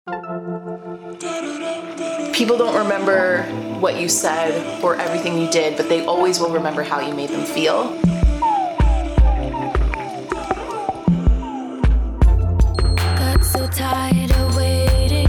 People don't remember what you said or everything you did, but they always will remember how you made them feel. Got so tired of waiting.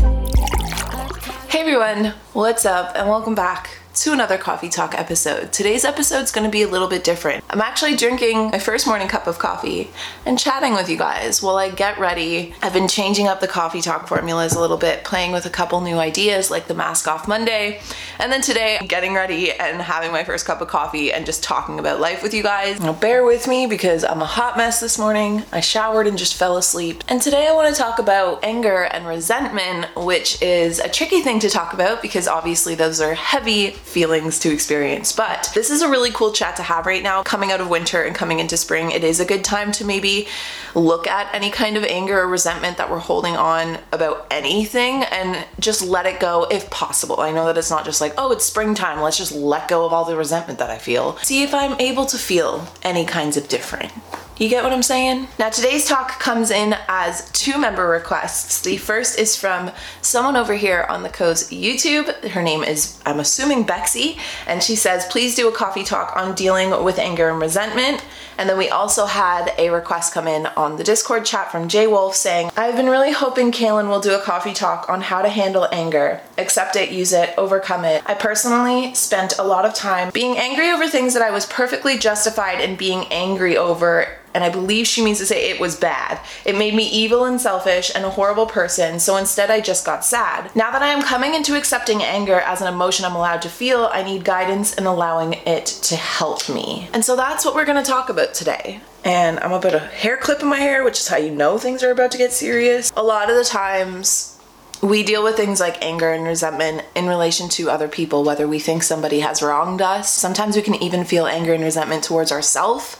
Hey everyone, what's up and welcome back to another Coffee Talk episode. Today's episode is going to be a little bit different. I'm actually drinking my first morning cup of coffee and chatting with you guys while I get ready. I've been changing up the Coffee Talk formulas a little bit, playing with a couple new ideas like the Mask Off Monday. And then today I'm getting ready and having my first cup of coffee and just talking about life with you guys. Now bear with me because I'm a hot mess this morning. I showered and just fell asleep. And today I want to talk about anger and resentment, which is a tricky thing to talk about because obviously those are heavy feelings to experience. But this is a really cool chat to have right now. Coming out of winter and coming into spring, it is a good time to maybe look at any kind of anger or resentment that we're holding on about anything and just let it go if possible. I know that it's not just like, oh, it's springtime, let's just let go of all the resentment that I feel. See if I'm able to feel any kinds of different. You get what I'm saying? Now today's talk comes in as 2 member requests. The first is from someone over here on the Co's YouTube. Her name is, I'm assuming, Bexy, and she says, please do a coffee talk on dealing with anger and resentment. And then we also had a request come in on the Discord chat from Jay Wolf saying, I've been really hoping Kaylin will do a coffee talk on how to handle anger, accept it, use it, overcome it. I personally spent a lot of time being angry over things that I was perfectly justified in being angry over, and I believe she means to say it was bad. It made me evil and selfish and a horrible person, so instead I just got sad. Now that I am coming into accepting anger as an emotion I'm allowed to feel, I need guidance in allowing it to help me. And so that's what we're gonna talk about today. And I'm about a hair clip in my hair, which is how you know things are about to get serious. A lot of the times, we deal with things like anger and resentment in relation to other people, whether we think somebody has wronged us. Sometimes we can even feel anger and resentment towards ourselves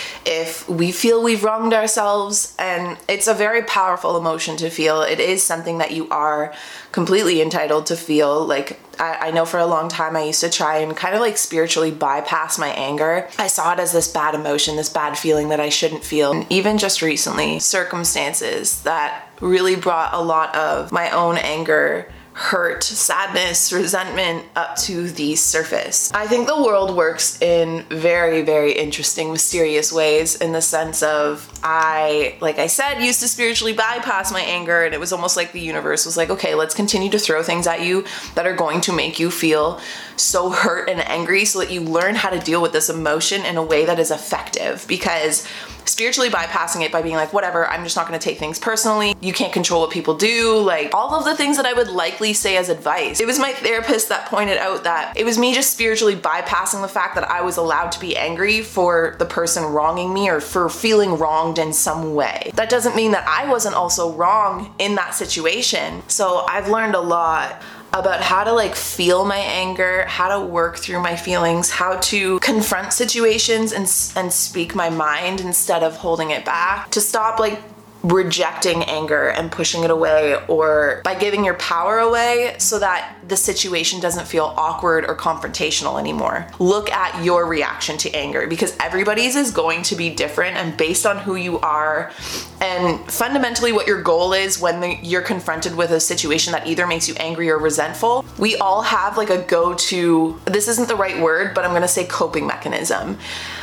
if we feel we've wronged ourselves, and it's a very powerful emotion to feel. It is something that you are completely entitled to feel. Like, I know for a long time I used to try and kind of like spiritually bypass my anger. I saw it as this bad emotion, this bad feeling that I shouldn't feel. And even just recently, circumstances that really brought a lot of my own anger, hurt, sadness, resentment up to the surface. I think the world works in very, very interesting, mysterious ways in the sense of like I said, used to spiritually bypass my anger, and it was almost like the universe was like, okay, let's continue to throw things at you that are going to make you feel so hurt and angry so that you learn how to deal with this emotion in a way that is effective. Because spiritually bypassing it by being like, whatever, I'm just not going to take things personally. You can't control what people do. Like all of the things that I would likely say as advice. It was my therapist that pointed out that it was me just spiritually bypassing the fact that I was allowed to be angry for the person wronging me or for feeling wronged in some way. That doesn't mean that I wasn't also wrong in that situation. So I've learned a lot about how to like feel my anger, how to work through my feelings, how to confront situations and speak my mind instead of holding it back, to stop like rejecting anger and pushing it away, or by giving your power away so that the situation doesn't feel awkward or confrontational anymore. Look at your reaction to anger because everybody's is going to be different and based on who you are and fundamentally what your goal is when you're confronted with a situation that either makes you angry or resentful. We all have like a go-to, this isn't the right word, but I'm gonna say coping mechanism.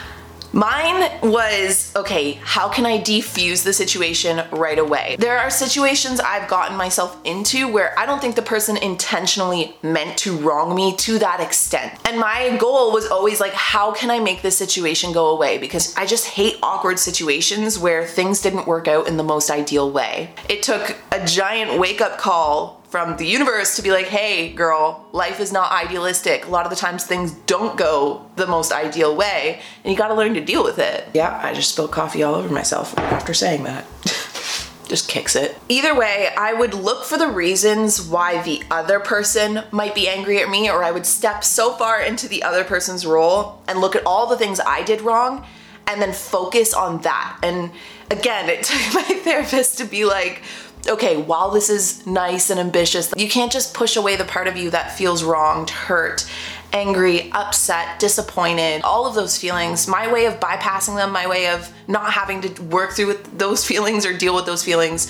Mine was, okay, how can I defuse the situation right away? There are situations I've gotten myself into where I don't think the person intentionally meant to wrong me to that extent. And my goal was always like, how can I make this situation go away? Because I just hate awkward situations where things didn't work out in the most ideal way. It took a giant wake-up call from the universe to be like, hey girl, life is not idealistic. A lot of the times things don't go the most ideal way and you gotta learn to deal with it. Yeah, I just spilled coffee all over myself after saying that. Just kicks it. Either way, I would look for the reasons why the other person might be angry at me, or I would step so far into the other person's role and look at all the things I did wrong and then focus on that. And again, it took my therapist to be like, okay, while this is nice and ambitious, you can't just push away the part of you that feels wronged, hurt, angry, upset, disappointed, all of those feelings. My way of bypassing them, my way of not having to work through those feelings or deal with those feelings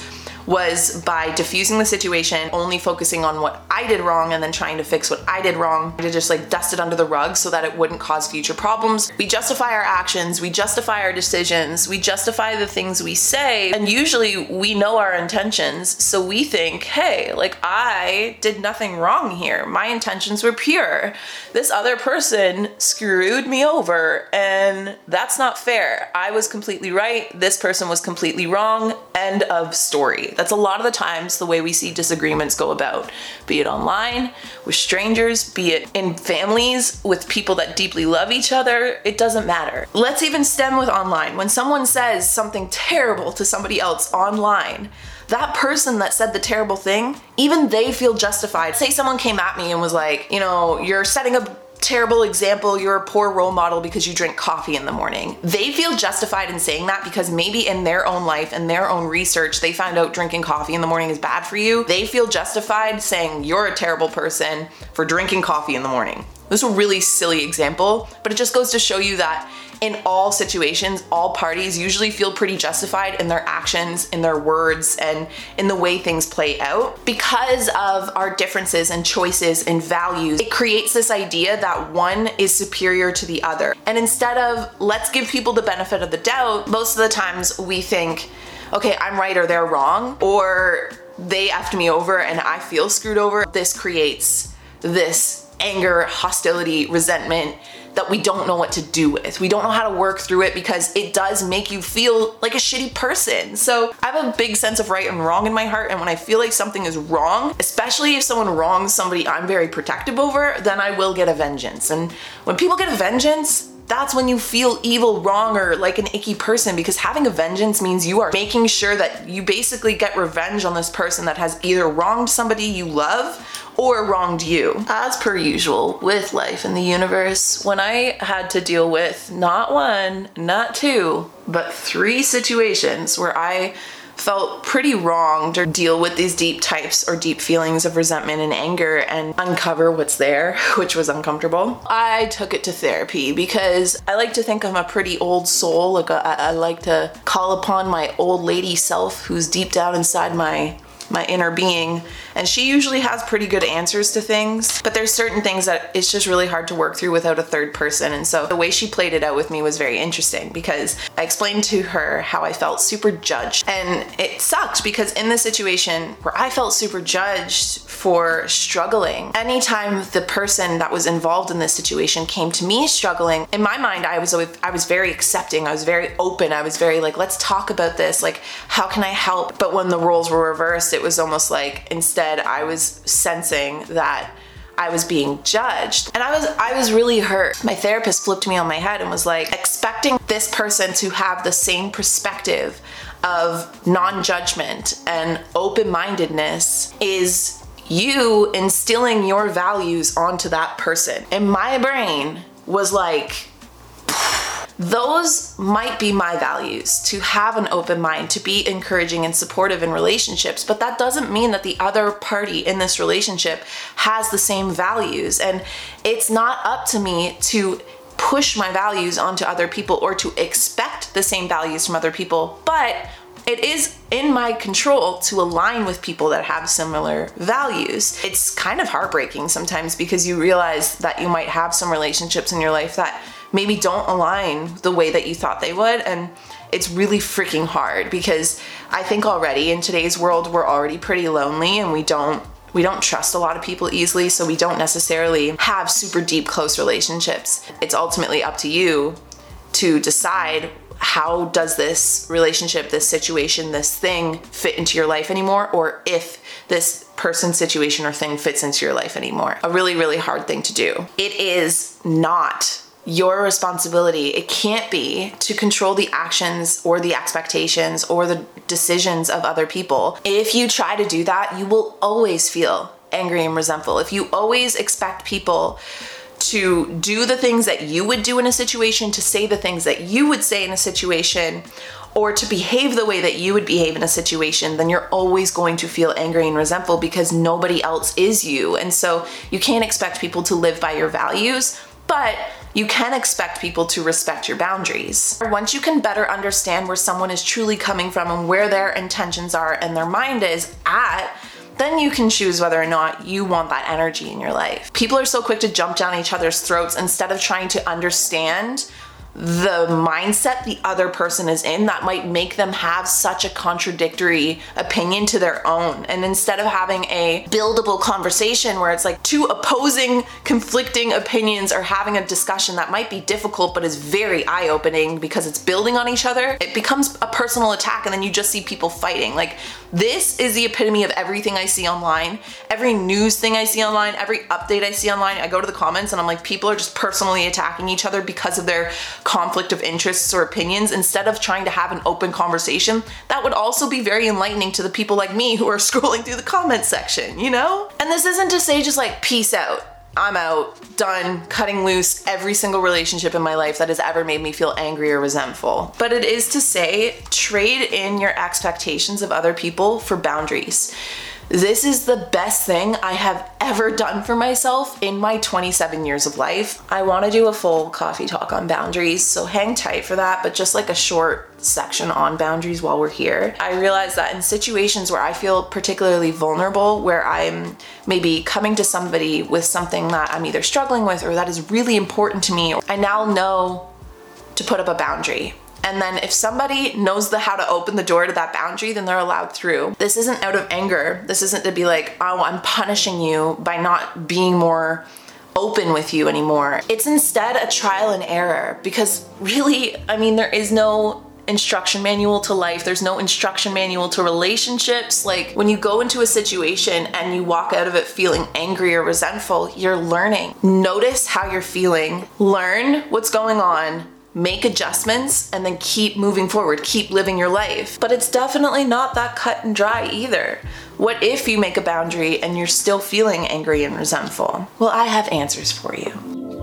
was by diffusing the situation, only focusing on what I did wrong and then trying to fix what I did wrong, to just like dust it under the rug so that it wouldn't cause future problems. We justify our actions, we justify our decisions, we justify the things we say, and usually we know our intentions, so we think, hey, like I did nothing wrong here. My intentions were pure. This other person screwed me over, and that's not fair. I was completely right. This person was completely wrong. End of story. That's a lot of the times the way we see disagreements go about, be it online, with strangers, be it in families, with people that deeply love each other. It doesn't matter. Let's even stem with online. When someone says something terrible to somebody else online, that person that said the terrible thing, even they feel justified. Say someone came at me and was like, you know, you're setting a terrible example, you're a poor role model because you drink coffee in the morning. They feel justified in saying that because maybe in their own life and their own research, they found out drinking coffee in the morning is bad for you. They feel justified saying you're a terrible person for drinking coffee in the morning. This is a really silly example, but it just goes to show you that in all situations, all parties usually feel pretty justified in their actions, in their words, and in the way things play out. Because of our differences and choices and values, it creates this idea that one is superior to the other. And instead of let's give people the benefit of the doubt, most of the times we think, okay, I'm right or they're wrong, or they effed me over and I feel screwed over. This creates this anger, hostility, resentment that we don't know what to do with. We don't know how to work through it because it does make you feel like a shitty person. So I have a big sense of right and wrong in my heart, and when I feel like something is wrong, especially if someone wrongs somebody I'm very protective over, then I will get a vengeance. And when people get a vengeance, that's when you feel evil, wrong, or like an icky person, because having a vengeance means you are making sure that you basically get revenge on this person that has either wronged somebody you love or wronged you. As per usual with life in the universe, when I had to deal with not one, not two, but 3 situations where I felt pretty wronged or deal with these deep types or deep feelings of resentment and anger and uncover what's there, which was uncomfortable, I took it to therapy because I like to think I'm a pretty old soul. Like I like to call upon my old lady self who's deep down inside my inner being, and she usually has pretty good answers to things, but there's certain things that it's just really hard to work through without a third person. And so the way she played it out with me was very interesting because I explained to her how I felt super judged, and it sucked because in this situation where I felt super judged for struggling, anytime the person that was involved in this situation came to me struggling, in my mind I was very accepting, I was very open, I was very like, let's talk about this, like how can I help? But when the roles were reversed, it was almost like instead I was sensing that I was being judged, and I was really hurt. My therapist flipped me on my head and was like, expecting this person to have the same perspective of non-judgment and open-mindedness is you instilling your values onto that person. And my brain was like, those might be my values, to have an open mind, to be encouraging and supportive in relationships, but that doesn't mean that the other party in this relationship has the same values. And it's not up to me to push my values onto other people or to expect the same values from other people, but it is in my control to align with people that have similar values. It's kind of heartbreaking sometimes because you realize that you might have some relationships in your life that maybe don't align the way that you thought they would, and it's really freaking hard because I think already in today's world we're already pretty lonely, and we don't trust a lot of people easily, so we don't necessarily have super deep close relationships. It's ultimately up to you to decide, how does this relationship, this situation, this thing fit into your life anymore, or if this person, situation, or thing fits into your life anymore. A really, really hard thing to do. It is not your responsibility, it can't be, to control the actions or the expectations or the decisions of other people. If you try to do that, you will always feel angry and resentful. If you always expect people to do the things that you would do in a situation, to say the things that you would say in a situation, or to behave the way that you would behave in a situation, then you're always going to feel angry and resentful because nobody else is you. And so you can't expect people to live by your values, but You can expect people to respect your boundaries. Once you can better understand where someone is truly coming from and where their intentions are and their mind is at, then you can choose whether or not you want that energy in your life. People are so quick to jump down each other's throats instead of trying to understand the mindset the other person is in that might make them have such a contradictory opinion to their own. And instead of having a buildable conversation where it's like two opposing, conflicting opinions are having a discussion that might be difficult but is very eye-opening because it's building on each other, it becomes a personal attack and then you just see people fighting. Like, this is the epitome of everything I see online, every news thing I see online, every update I see online. I go to the comments and I'm like, people are just personally attacking each other because of their conflict of interests or opinions instead of trying to have an open conversation. That would also be very enlightening to the people like me who are scrolling through the comment section, you know? And this isn't to say just like, peace out, I'm out, done, cutting loose every single relationship in my life that has ever made me feel angry or resentful. But it is to say, trade in your expectations of other people for boundaries. This is the best thing I have ever done for myself in my 27 years of life. I want to do a full coffee talk on boundaries, so hang tight for that, but just like a short section on boundaries while we're here. I realize that in situations where I feel particularly vulnerable, where I'm maybe coming to somebody with something that I'm either struggling with or that is really important to me, I now know to put up a boundary. And then if somebody knows how to open the door to that boundary, then they're allowed through. This isn't out of anger. This isn't to be like, oh, I'm punishing you by not being more open with you anymore. It's instead a trial and error, because really, I mean, there is no instruction manual to life. There's no instruction manual to relationships. Like, when you go into a situation and you walk out of it feeling angry or resentful, you're learning. Notice how you're feeling, learn what's going on, make adjustments, and then keep moving forward, keep living your life. But it's definitely not that cut and dry either. What if you make a boundary and you're still feeling angry and resentful? Well, I have answers for you.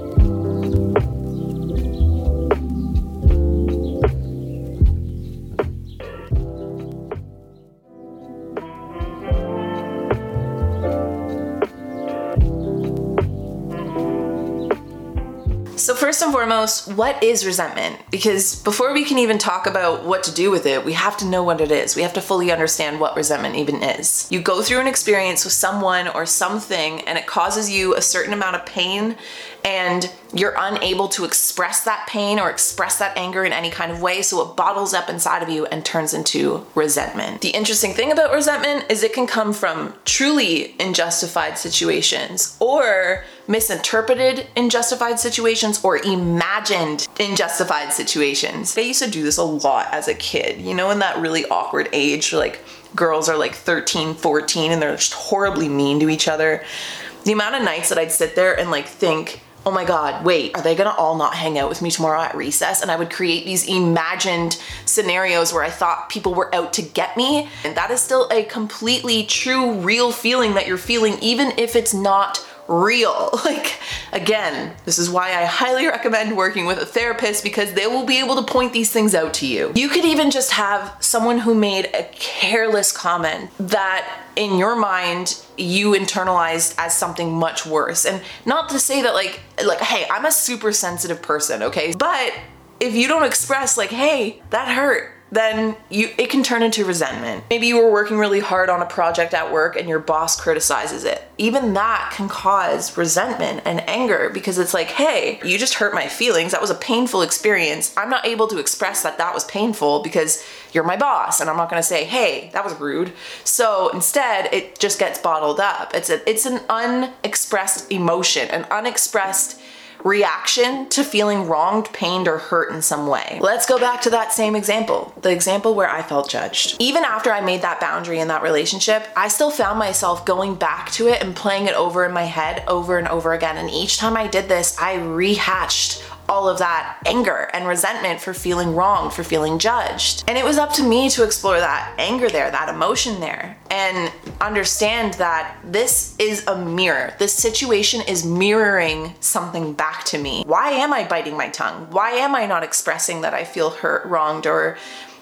So first and foremost, what is resentment? Because before we can even talk about what to do with it, we have to know what it is. We have to fully understand what resentment even is. You go through an experience with someone or something and it causes you a certain amount of pain, and you're unable to express that pain or express that anger in any kind of way, so it bottles up inside of you and turns into resentment. The interesting thing about resentment is it can come from truly unjustified situations, or misinterpreted unjustified situations, or imagined unjustified situations. I used to do this a lot as a kid, you know, in that really awkward age, like girls are like 13, 14, and they're just horribly mean to each other. The amount of nights that I'd sit there and like think, oh my God, wait, are they gonna all not hang out with me tomorrow at recess? And I would create these imagined scenarios where I thought people were out to get me. And that is still a completely true, real feeling that you're feeling, even if it's not real. Like, again, this is why I highly recommend working with a therapist, because they will be able to point these things out to you. You could even just have someone who made a careless comment that in your mind you internalized as something much worse. And not to say that like, hey, I'm a super sensitive person, okay? But if you don't express like, hey, that hurt, then it can turn into resentment. Maybe you were working really hard on a project at work and your boss criticizes it. Even that can cause resentment and anger, because it's like, hey, you just hurt my feelings. That was a painful experience. I'm not able to express that was painful because you're my boss, and I'm not gonna say, hey, that was rude. So instead, it just gets bottled up. It's an unexpressed emotion, an unexpressed reaction to feeling wronged, pained, or hurt in some way. Let's go back to that same example, the example where I felt judged. Even after I made that boundary in that relationship, I still found myself going back to it and playing it over in my head over and over again. And each time I did this, I rehatched all of that anger and resentment for feeling wrong, for feeling judged. And it was up to me to explore that anger there, that emotion there, and understand that this is a mirror. This situation is mirroring something back to me. Why am I biting my tongue? Why am I not expressing that I feel hurt, wronged, or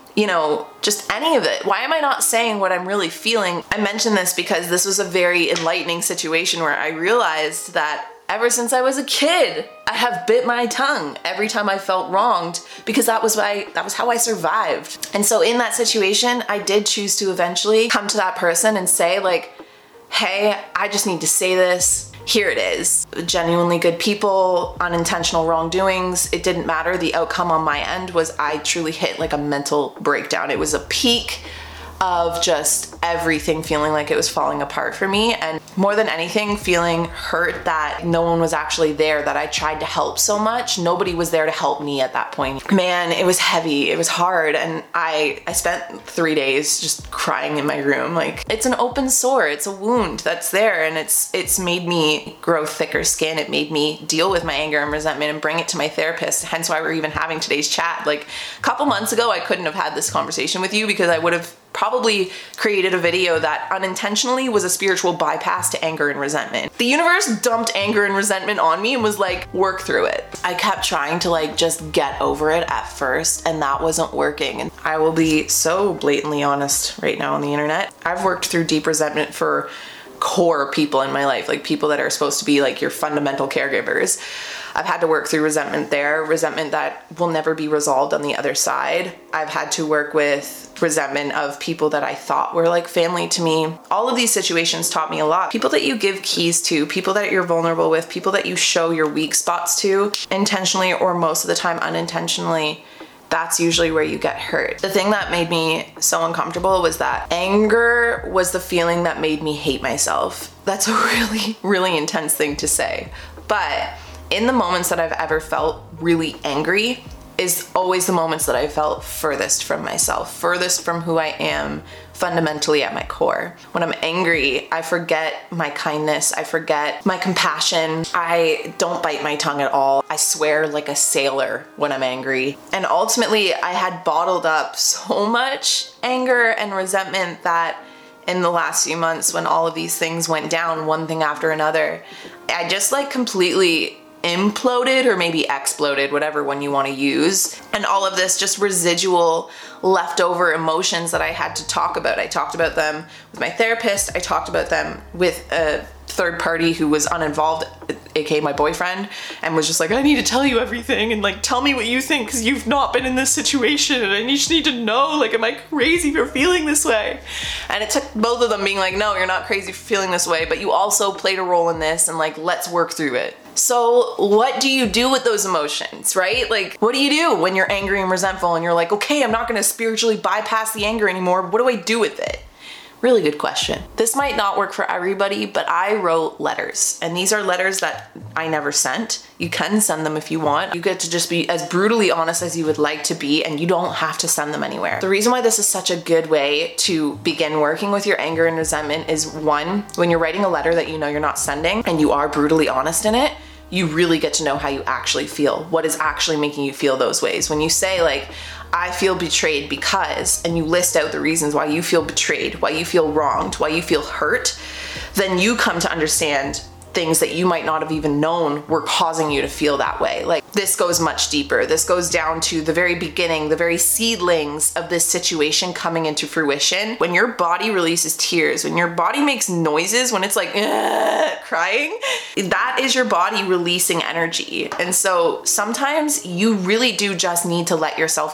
just any of it? Why am I not saying what I'm really feeling? I mention this because this was a very enlightening situation where I realized that Ever since I was a kid, I have bit my tongue every time I felt wronged because that was how I survived. And so in that situation, I did choose to eventually come to that person and say like, hey, I just need to say this. Here it is. Genuinely good people, unintentional wrongdoings. It didn't matter. The outcome on my end was I truly hit like a mental breakdown. It was a peak of just everything feeling like it was falling apart for me, and more than anything feeling hurt that no one was actually there, that I tried to help so much. Nobody was there to help me at that point. Man, it was heavy, it was hard, and I spent 3 days just crying in my room. Like, it's an open sore, it's a wound that's there, and it's made me grow thicker skin. It made me deal with my anger and resentment and bring it to my therapist, hence why we're even having today's chat. Like, a couple months ago, I couldn't have had this conversation with you because I would have probably created a video that unintentionally was a spiritual bypass to anger and resentment. The universe dumped anger and resentment on me and was like, work through it. I kept trying to like just get over it at first, and that wasn't working. And I will be so blatantly honest right now on the internet. I've worked through deep resentment for core people in my life, like people that are supposed to be like your fundamental caregivers. I've had to work through resentment there, resentment that will never be resolved on the other side. I've had to work with resentment of people that I thought were like family to me. All of these situations taught me a lot. People that you give keys to, people that you're vulnerable with, people that you show your weak spots to, intentionally or most of the time unintentionally, that's usually where you get hurt. The thing that made me so uncomfortable was that anger was the feeling that made me hate myself. That's a really, really intense thing to say. But in the moments that I've ever felt really angry is always the moments that I felt furthest from myself, furthest from who I am fundamentally at my core. When I'm angry, I forget my kindness, I forget my compassion, I don't bite my tongue at all. I swear like a sailor when I'm angry. And ultimately, I had bottled up so much anger and resentment that in the last few months when all of these things went down, one thing after another, I just like completely imploded, or maybe exploded, whatever one you want to use. And all of this just residual leftover emotions that I had to talk about. I talked about them with my therapist. I talked about them with a third party who was uninvolved, aka my boyfriend, and was just like, I need to tell you everything and like tell me what you think because you've not been in this situation and I just need to know, like, am I crazy for feeling this way? And it took both of them being like, no, you're not crazy for feeling this way, but you also played a role in this, and like, let's work through it. So what do you do with those emotions, right? Like, what do you do when you're angry and resentful and you're like, okay, I'm not gonna spiritually bypass the anger anymore. What do I do with it? Really good question. This might not work for everybody, but I wrote letters, and these are letters that I never sent. You can send them if you want. You get to just be as brutally honest as you would like to be, and you don't have to send them anywhere. The reason why this is such a good way to begin working with your anger and resentment is, one, when you're writing a letter that you know you're not sending and you are brutally honest in it, you really get to know how you actually feel, what is actually making you feel those ways. When you say like, I feel betrayed because, and you list out the reasons why you feel betrayed, why you feel wronged, why you feel hurt, then you come to understand things that you might not have even known were causing you to feel that way. Like, this goes much deeper. This goes down to the very beginning, the very seedlings of this situation coming into fruition. When your body releases tears, when your body makes noises, when it's like crying, that is your body releasing energy. And so sometimes you really do just need to let yourself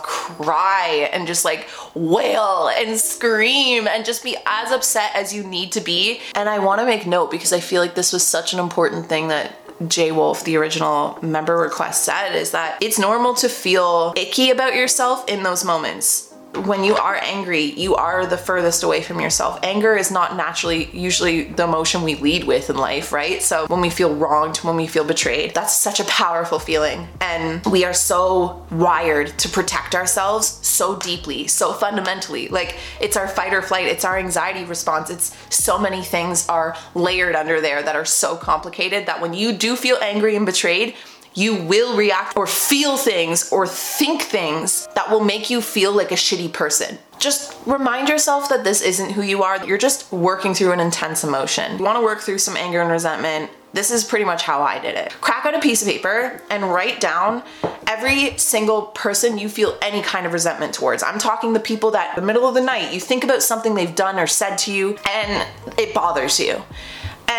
cry and just like wail and scream and just be as upset as you need to be. And I want to make note, because I feel like this was such an important thing that Jay Wolf, the original member request, said, is that it's normal to feel icky about yourself in those moments. When you are angry, you are the furthest away from yourself. Anger is not naturally usually the emotion we lead with in life, right? So when we feel wronged, when we feel betrayed, that's such a powerful feeling. And we are so wired to protect ourselves so deeply, so fundamentally. Like, it's our fight or flight, it's our anxiety response. It's so many things are layered under there that are so complicated that when you do feel angry and betrayed, you will react or feel things or think things that will make you feel like a shitty person. Just remind yourself that this isn't who you are. You're just working through an intense emotion. You want to work through some anger and resentment. This is pretty much how I did it. Crack out a piece of paper and write down every single person you feel any kind of resentment towards. I'm talking the people that in the middle of the night, you think about something they've done or said to you and it bothers you. And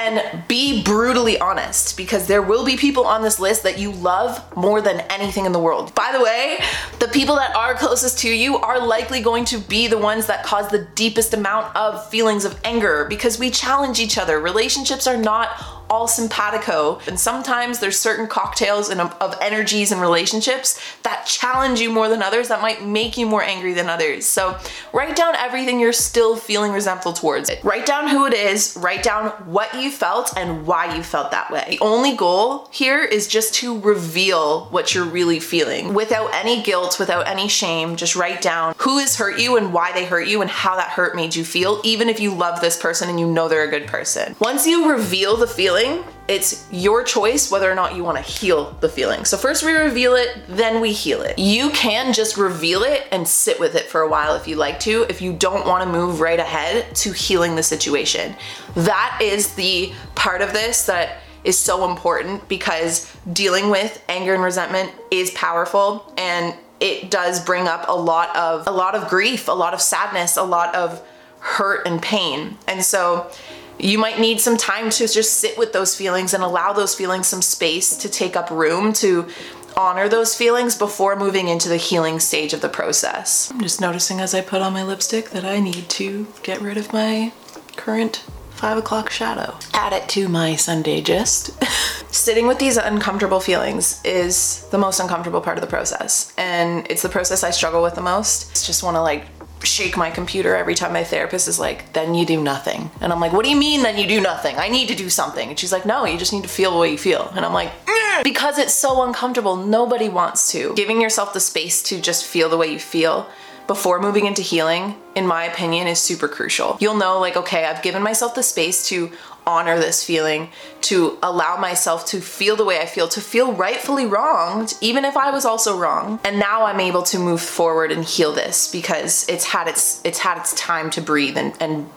And be brutally honest, because there will be people on this list that you love more than anything in the world. By the way, the people that are closest to you are likely going to be the ones that cause the deepest amount of feelings of anger, because we challenge each other. Relationships are not all simpatico, and sometimes there's certain cocktails of energies and relationships that challenge you more than others, that might make you more angry than others. So write down everything you're still feeling resentful towards it. Write down who it is, write down what you felt and why you felt that way. The only goal here is just to reveal what you're really feeling without any guilt, without any shame. Just write down who has hurt you and why they hurt you and how that hurt made you feel, even if you love this person and you know they're a good person. Once you reveal the feeling, it's your choice whether or not you want to heal the feeling. So first we reveal it, then we heal it. You can just reveal it and sit with it for a while if you like to, if you don't want to move right ahead to healing the situation. That is the part of this that is so important, because dealing with anger and resentment is powerful, and it does bring up a lot of grief, a lot of sadness, a lot of hurt and pain. And so you might need some time to just sit with those feelings and allow those feelings some space to take up room, to honor those feelings before moving into the healing stage of the process. I'm just noticing as I put on my lipstick that I need to get rid of my current 5 o'clock shadow. Add it to my Sunday gist. Sitting with these uncomfortable feelings is the most uncomfortable part of the process, and it's the process I struggle with the most. I just want to shake my computer every time my therapist is like, then you do nothing. And I'm like, what do you mean then you do nothing? I need to do something. And she's like, no, you just need to feel the way you feel. And I'm like, because it's so uncomfortable. Nobody wants to. Giving yourself the space to just feel the way you feel before moving into healing, in my opinion, is super crucial. You'll know, okay, I've given myself the space to honor this feeling, to allow myself to feel the way I feel, to feel rightfully wronged, even if I was also wrong. And now I'm able to move forward and heal this, because it's had its time to breathe and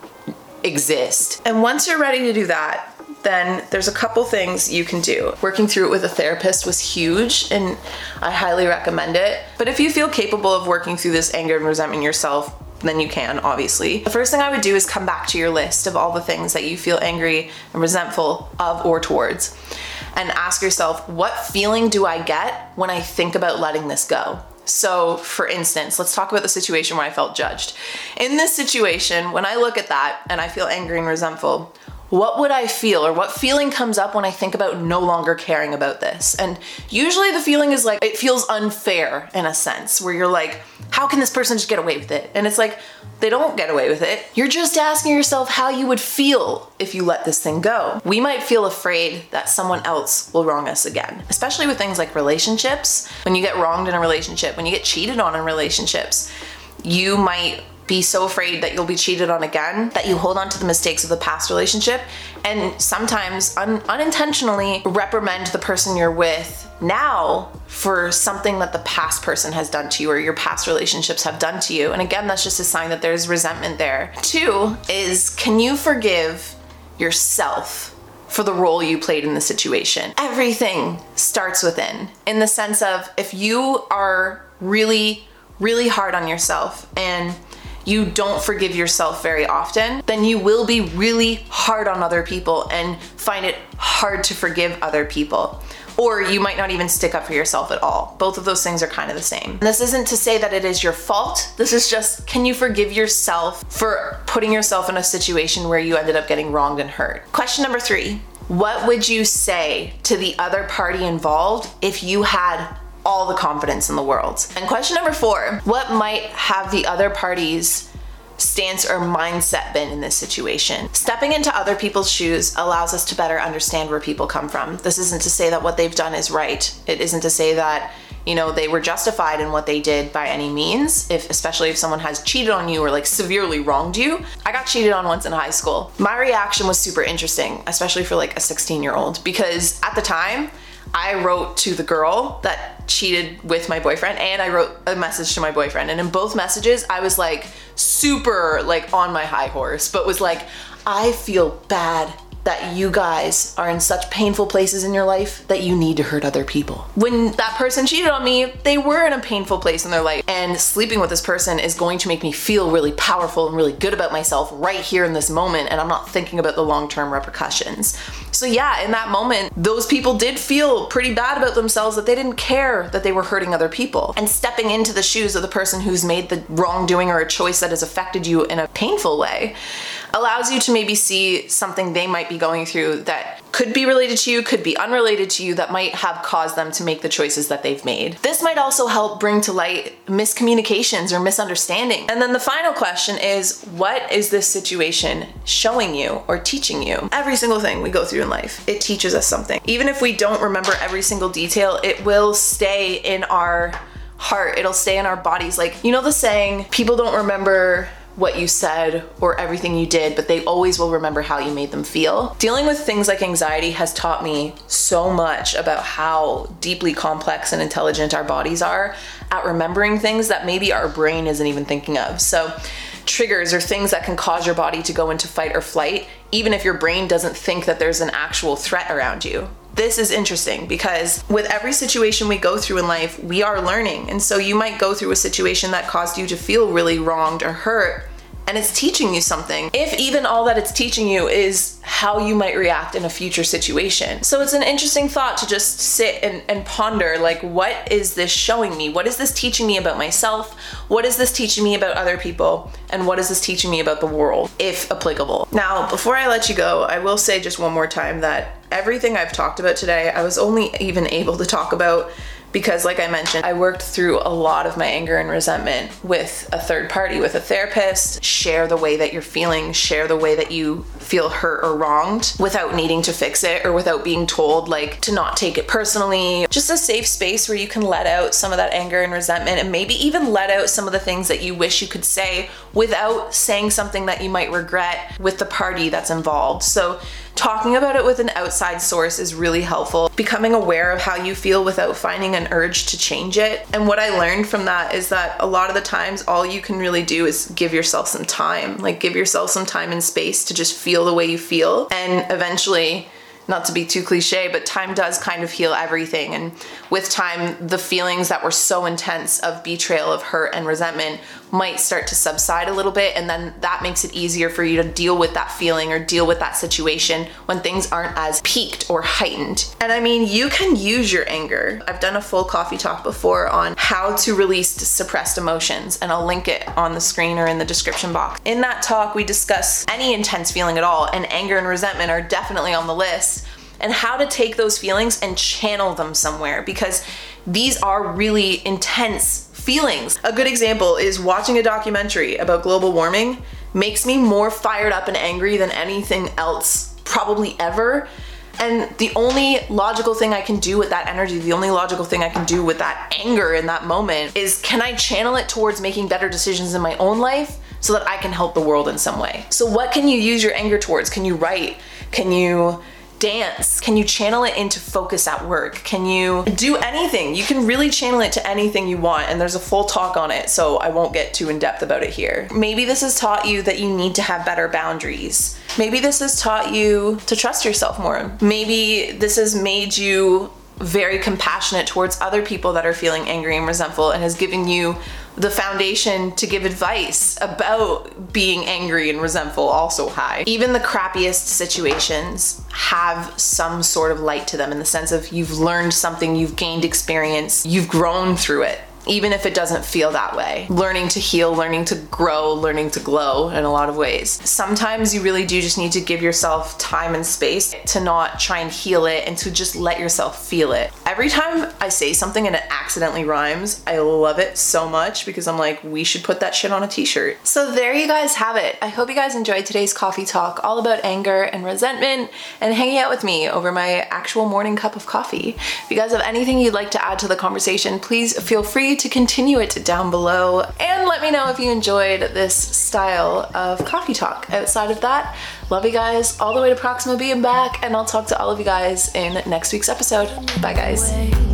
exist. And once you're ready to do that, then there's a couple things you can do. Working through it with a therapist was huge, and I highly recommend it. But if you feel capable of working through this anger and resentment yourself, then you can, obviously. The first thing I would do is come back to your list of all the things that you feel angry and resentful of or towards, and ask yourself, what feeling do I get when I think about letting this go? So for instance, let's talk about the situation where I felt judged. In this situation, when I look at that and I feel angry and resentful, what would I feel, or what feeling comes up when I think about no longer caring about this? And usually the feeling is it feels unfair in a sense, where you're like, how can this person just get away with it? And it's like, they don't get away with it. You're just asking yourself how you would feel if you let this thing go. We might feel afraid that someone else will wrong us again, especially with things like relationships. When you get wronged in a relationship, when you get cheated on in relationships, you might be so afraid that you'll be cheated on again that you hold on to the mistakes of the past relationship, and sometimes unintentionally reprimand the person you're with now for something that the past person has done to you, or your past relationships have done to you. And again, that's just a sign that there's resentment there. 2 is, can you forgive yourself for the role you played in the situation? Everything starts within, in the sense of, if you are really, really hard on yourself and you don't forgive yourself very often, then you will be really hard on other people and find it hard to forgive other people. Or you might not even stick up for yourself at all. Both of those things are kind of the same. And this isn't to say that it is your fault. This is just, can you forgive yourself for putting yourself in a situation where you ended up getting wronged and hurt? Question number 3, what would you say to the other party involved if you had all the confidence in the world? And question number 4, what might have the other party's stance or mindset been in this situation? Stepping into other people's shoes allows us to better understand where people come from. This isn't to say that what they've done is right. It isn't to say that, they were justified in what they did by any means, especially if someone has cheated on you or severely wronged you. I got cheated on once in high school. My reaction was super interesting, especially for a 16-year-old, because at the time, I wrote to the girl that cheated with my boyfriend, and I wrote a message to my boyfriend. And in both messages, I was super on my high horse, but was I feel bad that you guys are in such painful places in your life that you need to hurt other people. When that person cheated on me, they were in a painful place in their life, and sleeping with this person is going to make me feel really powerful and really good about myself right here in this moment, and I'm not thinking about the long-term repercussions. So yeah, in that moment, those people did feel pretty bad about themselves, that they didn't care that they were hurting other people. And stepping into the shoes of the person who's made the wrongdoing or a choice that has affected you in a painful way allows you to maybe see something they might be going through that could be related to you, could be unrelated to you, that might have caused them to make the choices that they've made. This might also help bring to light miscommunications or misunderstanding. And then the final question is, what is this situation showing you or teaching you? Every single thing we go through in life, it teaches us something. Even if we don't remember every single detail, it will stay in our heart, it'll stay in our bodies. Like, you know the saying, people don't remember what you said or everything you did, but they always will remember how you made them feel. Dealing with things like anxiety has taught me so much about how deeply complex and intelligent our bodies are at remembering things that maybe our brain isn't even thinking of. So triggers are things that can cause your body to go into fight or flight, even if your brain doesn't think that there's an actual threat around you. This is interesting because with every situation we go through in life, we are learning. And so you might go through a situation that caused you to feel really wronged or hurt, and it's teaching you something, if even all that it's teaching you is how you might react in a future situation. So it's an interesting thought to just sit and ponder, like, what is this showing me? What is this teaching me about myself? What is this teaching me about other people? And what is this teaching me about the world, if applicable? Now, before I let you go, I will say just one more time that everything I've talked about today, I was only even able to talk about because, like I mentioned, I worked through a lot of my anger and resentment with a third party, with a therapist. Share the way that you're feeling, share the way that you feel hurt or wronged without needing to fix it or without being told like to not take it personally. Just a safe space where you can let out some of that anger and resentment, and maybe even let out some of the things that you wish you could say without saying something that you might regret with the party that's involved. So talking about it with an outside source is really helpful. Becoming aware of how you feel without finding an urge to change it. And what I learned from that is that a lot of the times all you can really do is give yourself some time. Like, give yourself some time and space to just feel the way you feel. And eventually, not to be too cliche, but time does kind of heal everything. And with time, the feelings that were so intense of betrayal, of hurt and resentment might start to subside a little bit. And then that makes it easier for you to deal with that feeling or deal with that situation when things aren't as peaked or heightened. And I mean, you can use your anger. I've done a full coffee talk before on how to release suppressed emotions, and I'll link it on the screen or in the description box. In that talk, we discuss any intense feeling at all, and anger and resentment are definitely on the list, and how to take those feelings and channel them somewhere, because these are really intense feelings. A good example is watching a documentary about global warming makes me more fired up and angry than anything else probably ever. And the only logical thing I can do with that energy, the only logical thing I can do with that anger in that moment is, can I channel it towards making better decisions in my own life so that I can help the world in some way? So what can you use your anger towards? Can you write? Can you dance? Can you channel it into focus at work? Can you do anything? You can really channel it to anything you want, and there's a full talk on it, so I won't get too in depth about it here. Maybe this has taught you that you need to have better boundaries. Maybe this has taught you to trust yourself more. Maybe this has made you very compassionate towards other people that are feeling angry and resentful, and has given you the foundation to give advice about being angry and resentful also high. Even the crappiest situations have some sort of light to them, in the sense of you've learned something, you've gained experience, you've grown through it. Even if it doesn't feel that way. Learning to heal, learning to grow, learning to glow in a lot of ways. Sometimes you really do just need to give yourself time and space to not try and heal it, and to just let yourself feel it. Every time I say something and it accidentally rhymes, I love it so much, because I'm like, we should put that shit on a t-shirt. So there you guys have it. I hope you guys enjoyed today's coffee talk all about anger and resentment and hanging out with me over my actual morning cup of coffee. If you guys have anything you'd like to add to the conversation, please feel free to continue it down below, and let me know if you enjoyed this style of coffee talk. Outside of that, love you guys all the way to Proxima B and back, and I'll talk to all of you guys in next week's episode. Bye guys.